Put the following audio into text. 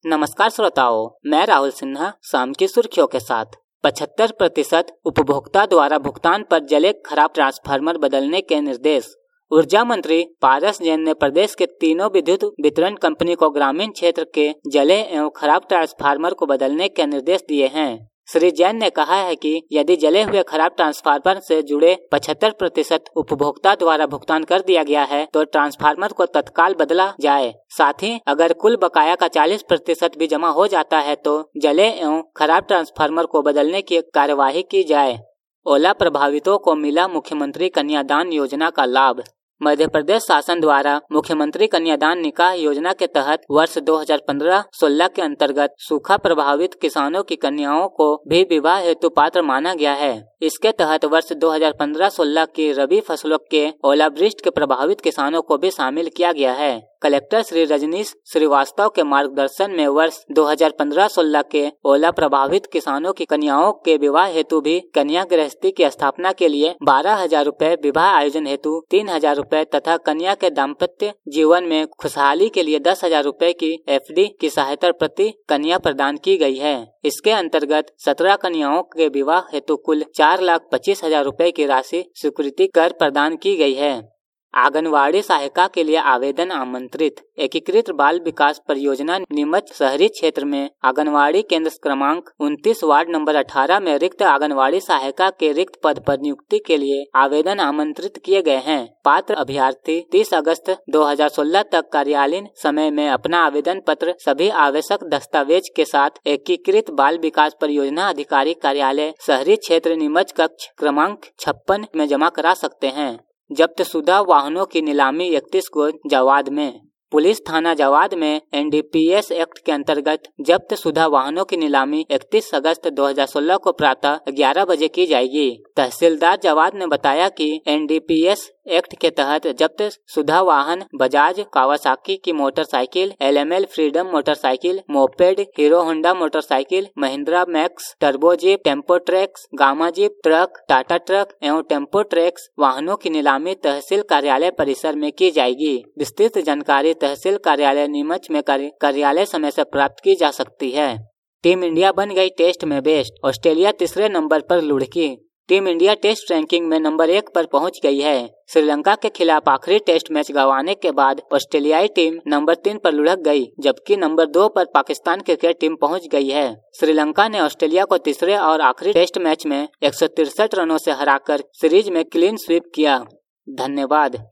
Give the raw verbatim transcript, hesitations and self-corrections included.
नमस्कार श्रोताओं, मैं राहुल सिन्हा शाम की सुर्खियों के साथ। पचहत्तर प्रतिशत उपभोक्ता द्वारा भुगतान पर जले खराब ट्रांसफार्मर बदलने के निर्देश। ऊर्जा मंत्री पारस जैन ने प्रदेश के तीनों विद्युत वितरण कंपनी को ग्रामीण क्षेत्र के जले एवं खराब ट्रांसफार्मर को बदलने के निर्देश दिए हैं। श्री जैन ने कहा है कि यदि जले हुए खराब ट्रांसफार्मर से जुड़े पचहत्तर प्रतिशत उपभोक्ता द्वारा भुगतान कर दिया गया है तो ट्रांसफार्मर को तत्काल बदला जाए। साथ ही अगर कुल बकाया का चालीस प्रतिशत भी जमा हो जाता है तो जले एवं खराब ट्रांसफार्मर को बदलने की कार्यवाही की जाए। ओला प्रभावितों को मिला मुख्यमंत्री कन्यादान योजना का लाभ। मध्य प्रदेश शासन द्वारा मुख्यमंत्री कन्यादान निकाह योजना के तहत वर्ष दो हज़ार पंद्रह सोलह के अंतर्गत सूखा प्रभावित किसानों की कन्याओं को भी विवाह हेतु पात्र माना गया है। इसके तहत वर्ष दो हज़ार पंद्रह सोलह की रबी फसलों के ओलावृष्टि के प्रभावित किसानों को भी शामिल किया गया है। कलेक्टर श्री रजनीश श्रीवास्तव के मार्गदर्शन में वर्ष दो हज़ार पंद्रह सोलह के ओला प्रभावित किसानों की कन्याओं के विवाह हेतु भी कन्या गृहस्थी की स्थापना के लिए बारह हजार रूपए, विवाह आयोजन हेतु तीन हजार रूपए तथा कन्या के दाम्पत्य जीवन में खुशहाली के लिए दस हजार रूपए की एफ डी की सहायता प्रति कन्या प्रदान की गई है। इसके अंतर्गत सत्रह कन्याओं के विवाह हेतु कुल चार लाख पच्चीस हजार रूपए की राशि स्वीकृति कर प्रदान की गई है। आंगनवाड़ी सहायिका के लिए आवेदन आमंत्रित। एकीकृत बाल विकास परियोजना नीमच शहरी क्षेत्र में आंगनवाड़ी केंद्र क्रमांक उनतीस वार्ड नंबर अठारह में रिक्त आंगनवाड़ी सहायिका के रिक्त पद पर नियुक्ति के लिए आवेदन आमंत्रित किए गए हैं। पात्र अभ्यर्थी तीस अगस्त दो हज़ार सोलह तक कार्यालयीन समय में अपना आवेदन पत्र सभी आवश्यक दस्तावेज के साथ एकीकृत बाल विकास परियोजना अधिकारी कार्यालय शहरी क्षेत्र नीमच कक्ष क्रमांक छप्पन में जमा करा सकते हैं। जब्त शुदा वाहनों की नीलामी इकतीस को जवाद में। पुलिस थाना जवाद में N D P S act के अंतर्गत जब्त शुदा वाहनों की नीलामी इकतीस अगस्त दो हज़ार सोलह को प्रातः ग्यारह बजे की जाएगी। तहसीलदार जवाद ने बताया कि N D P S act के तहत जब्त शुदा वाहन बजाज कावासाकी की motorcycle, L M L freedom motorcycle, moped, Hero Honda motorcycle, Mahindra Max, turbo jeep, tempo Trax, gama jeep, truck, Tata truck एवं टेम्पो ट्रैक्स वाहनों की नीलामी तहसील कार्यालय परिसर में की जाएगी। विस्तृत जानकारी तहसील कार्यालय नीमच में कार्यालय समय से प्राप्त की जा सकती है। टीम इंडिया बन गई टेस्ट में बेस्ट। ऑस्ट्रेलिया तीसरे नंबर पर लुढ़की। टीम इंडिया टेस्ट रैंकिंग में नंबर एक पर पहुंच गई है। श्रीलंका के खिलाफ आखिरी टेस्ट मैच गंवाने के बाद ऑस्ट्रेलियाई टीम नंबर तीन पर लुढ़क गई, जबकि नंबर दो पर पाकिस्तान क्रिकेट टीम पहुंच गई है। श्रीलंका ने ऑस्ट्रेलिया को तीसरे और आखिरी टेस्ट मैच में एक सौ तिरसठ रनों से हराकर सीरीज में क्लीन स्वीप किया। धन्यवाद।